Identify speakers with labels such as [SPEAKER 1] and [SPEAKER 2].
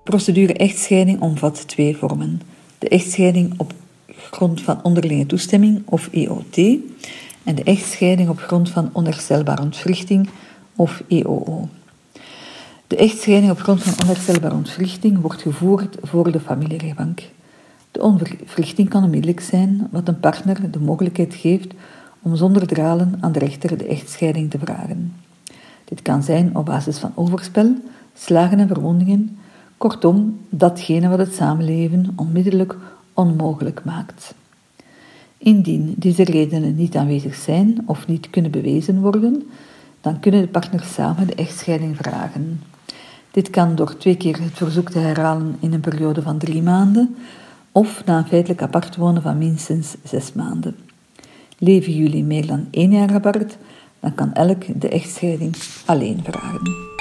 [SPEAKER 1] Procedure echtscheiding omvat 2 vormen. De echtscheiding op grond van onderlinge toestemming of EOT en de echtscheiding op grond van onherstelbare ontwrichting of EOO. De echtscheiding op grond van onherstelbare ontwrichting wordt gevoerd voor de familierechtbank. De ontwrichting kan onmiddellijk zijn, wat een partner de mogelijkheid geeft om zonder dralen aan de rechter de echtscheiding te vragen. Dit kan zijn op basis van overspel, slagen en verwondingen, kortom, datgene wat het samenleven onmiddellijk onmogelijk maakt. Indien deze redenen niet aanwezig zijn of niet kunnen bewezen worden, dan kunnen de partners samen de echtscheiding vragen. Dit kan door 2 keer het verzoek te herhalen in een periode van 3 maanden of na een feitelijk apart wonen van minstens 6 maanden. Leven jullie meer dan 1 jaar apart, dan kan elk de echtscheiding alleen vragen.